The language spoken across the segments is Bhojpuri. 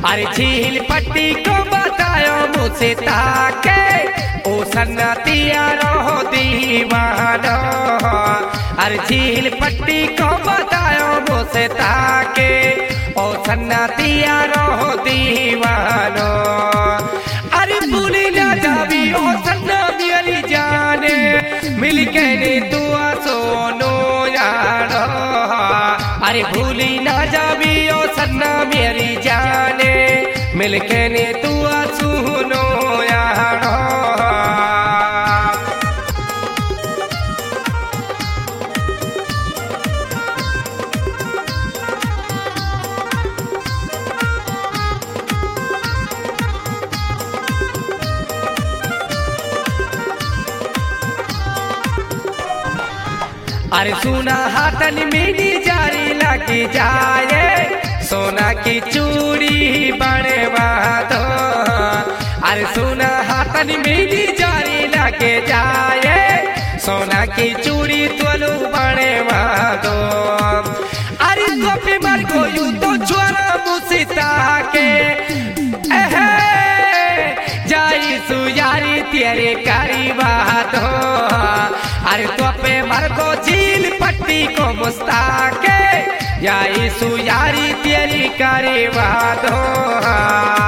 अरे झील पट्टी को बतायो मुझसे ताके ओ सन्नतिया रहो दीवानो। अरे झील पट्टी को बतायो मुझसे ताके ओ सन्नतिया रहो दीवानो। अरे भूली ना जावी ओ सन्ना मेरी जाने मिल के ने दुआ सोनो यारो। अरे भूली ना जावी ओ सन्ना मेरी जाने मिल के ने दुआ सुनो यारो। अरे सुना हाथन मेरी जारी लगी जाए सोना की चूड़ी बनवा दो। अरे सुना हाथन मेरी जारी लगे जाए सोना की चूड़ी तोलू बनवा दो। अरे गोपी मर को यूं तो छोरा मुसीता के जाई सुयारी तेरे करी बात हो। अरे तो पे मर को झील पट्टी को मुस्ताके जाई सुयारी तेरी करी बात हो।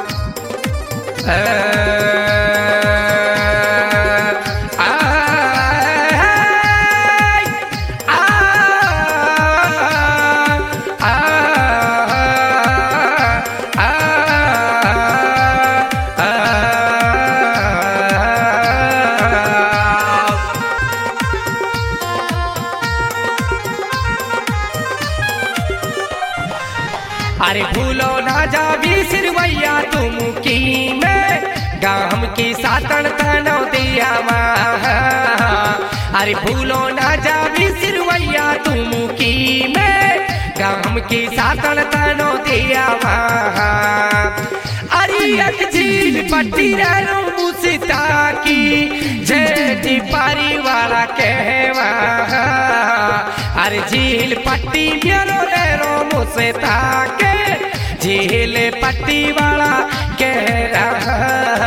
अरे भूलो ना जावी सिरवैया तुम की मैं गाम की सातन तनो दिया माँ। अरे भूलो ना जावी सिरवैया तुम की मैं गाम की सातन तनो दिया माँ। अरे एक झील पट्टी रो मुसीता की जेठी परिवार कहवा। अरे झील पट्टी मेरो रो मुसीता के झील पट्टी वाला कह रहा।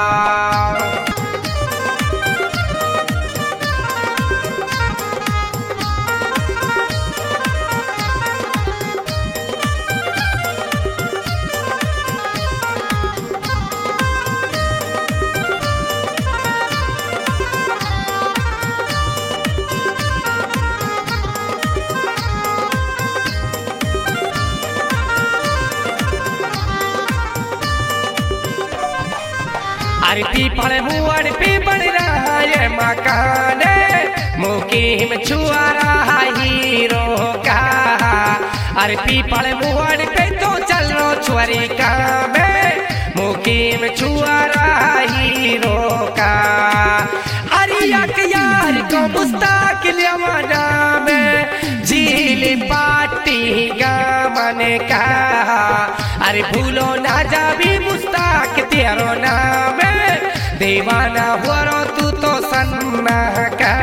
अरे पीपल मुअड़ पे बन रहा है मकान मुकीम छुआ रहा हीरो का। अरे पीपल मुअड़ पे तो चल रो छुरी का में मुकीम छुआ रहा हीरो का। अरे एक यार को मुस्ताकिल यवाना में झील पाटी गामन का। अरे भूलो ना जावी मुस्ताक तेरो नाम दीवाना हुआ तू तो सन्ना का।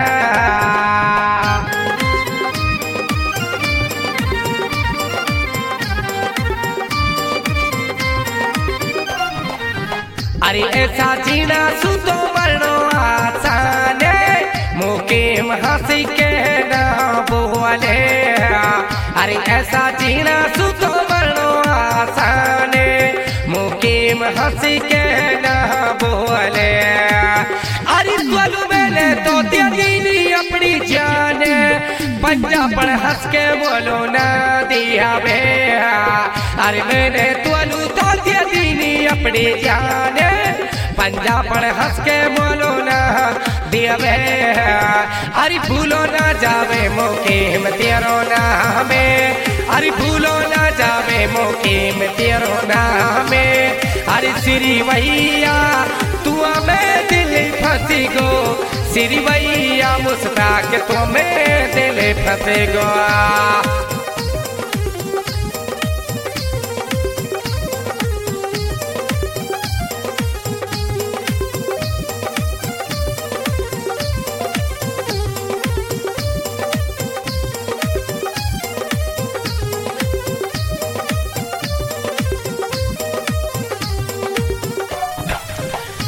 अरे ऐसा जीना सु तो मरनो आसान मुकीम हंसी के ना बोले। अरे ऐसा जीना सु तो मरनो आसान मुकीम हंसी के ना बोले। अरे बोलू मैंने तो तेरी अपनी जान पंजा पर हंस के बोलो ना दिया बे। अरे मैंने तोलू तो तेरी अपनी जान पंजा पर हंस के बोलो ना दिया बे। अरे भूलो ना जावे मुकीम तेरो नाम। अरे भूलो ना जावे मुकीम तेरो नाम। अरे श्री भैया तू में दिल फंसी गो श्री भैया मुस्ताक तुम्हें दिल फंसे गो।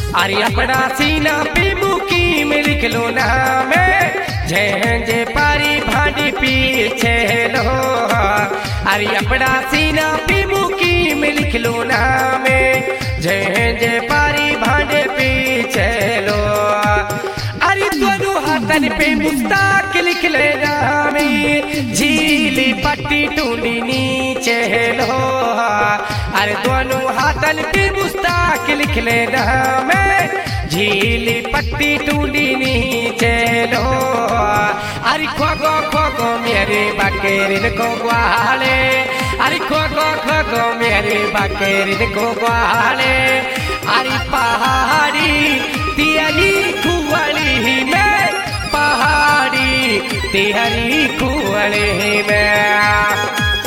अरे अपना सीना पे मुकीम लिख लो नाम, जे पारी भांडी पीछे लो। अरे अपना सीना पे मुकीम लिख लो नाम, जे पारी भांडे पीछे लो। अरे दोनों हाथन पे मुस्ताक लिख ले नाम, झीली पट्टी टूंडी नीचे लो। अरे दोनों हाथन पे मुस्ताक लिख ले नाम, झीली पट्टी टूंडी नीचे लो। अरे खोगो मेरे बकेरिन को ग्वाले, अरे खोगो मेरे बकेरिन को ग्वाले। अरे पहाड़ी तिहरी कुंवली में, पहाड़ी तिहरी कुंवली में।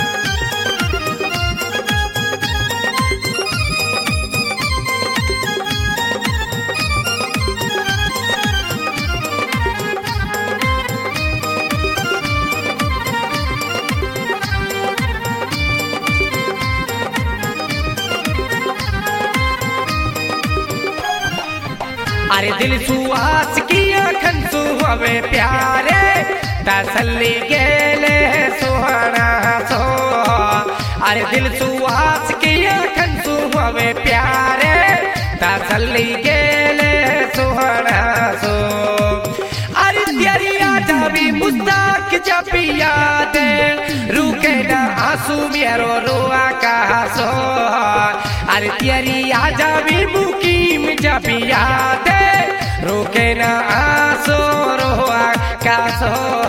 अरे दिल सुहास की अखन सुहवे प्यारे, तसल्ली गेले सुहाना सो। अरे दिल सुहास की अखन सुहवे प्यारे, तसल्ली गेले सुहाना सो। अरे तेरी आजा भी मुस्ताक जब याद, रुके ना आंसू मेरो रोआ का सो। अरे तेरी आजा भी मुकीम जब याद, रुके ना आंसू रोआ का सो।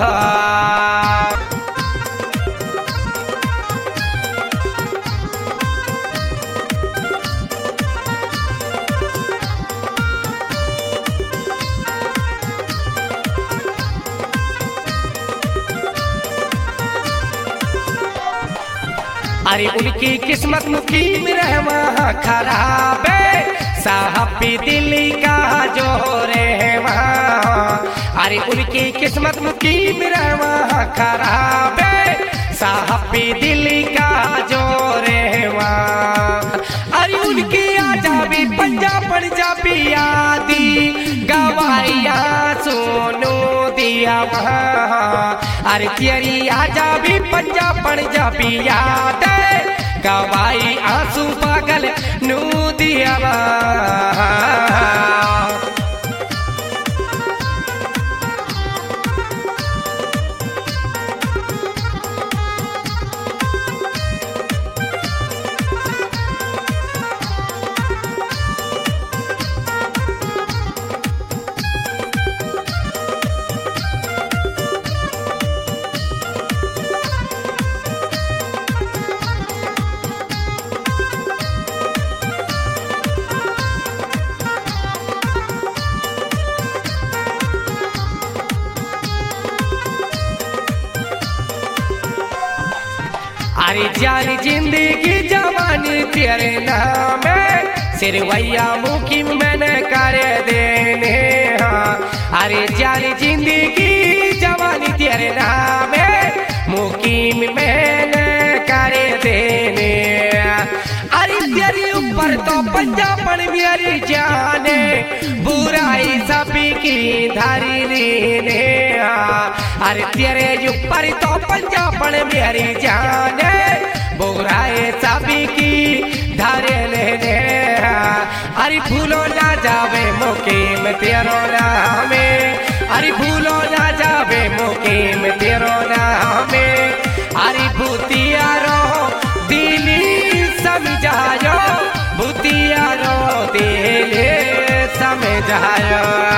अरे उनकी किस्मत मुकीम रहमा खराब, साहबी दिल्ली का जो रहमा। अरे उनकी किस्मत मुकीम रहमा खराब, साहबी दिल्ली का जो रहमा। अरे उनकी आजाबी पंजाब पंजाबी आदि गवाइया सुनो दिया वहाँ। अरे तेरी आजाबी पंजाब पंजाबी याद, गवाई आंसू पागल नू दिया वहाँ। अरे जान जिंदगी जवानी तेरे नाम, सिरवैया मुकीम मैंने कर देने। अरे जान जिंदगी जवानी तेरे नाम, मुकीम मैंने कर देने। अरे तेरे ऊपर तो पंजाबन मेरी जाने, बुराई सभी की धरी लेने। अरे तेरे ऊपर तो पंजाबन मेरी जाने, बुराई सभी की धरे लेने। अरे भूलो ना जावे मुकीम तेरो नाम, अरे भूलो ना जावे मुकीम तेरो नाम। अरे भूतियारो दिली समझायो, भूतियारो दिली समझायो।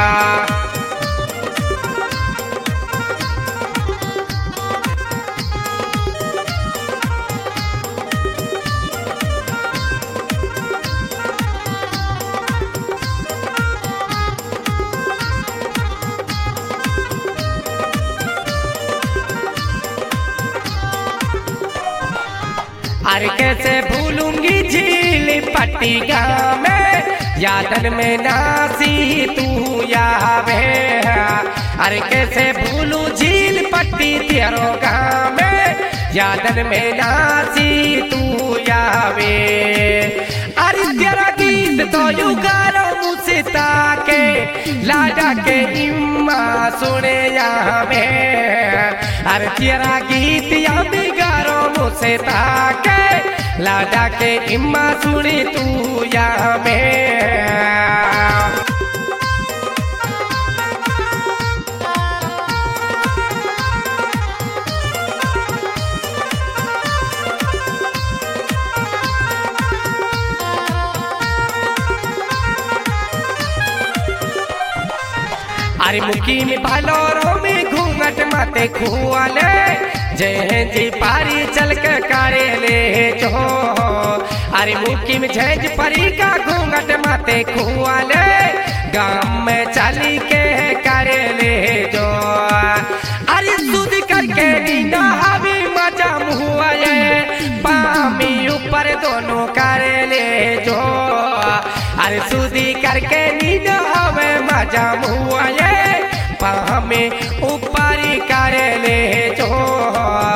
अरे कैसे भूलूंगी झील पट्टी गाँव में, यादन में नासी तू यावे। अरे कैसे भूलू झील पट्टी तेरो गाँव में, यादन में नासी तू यावे। अरे तेरा गीत गीत तो युगारो मुसिता के लाडा के इम्मा सुने यहाँ में अरे तेरा गीत या बिगारो मुसिता के लाडा के इम्मा सुनी तू यहाँ में। अरे मुखी में बालोरों में घूंघट माते खुआले जय जी पारी चल के करे ले जो अरे मुखी में झेज परी का घूंघट माते खुआले गांव में चली के करे ले जो अरे सुध करके नींदा हवी मजा मुआ पामी ऊपर दोनों करे ले जो अरे सुधी करके नींद हवे मजा मुआ पामे ऊपर करे ले जो।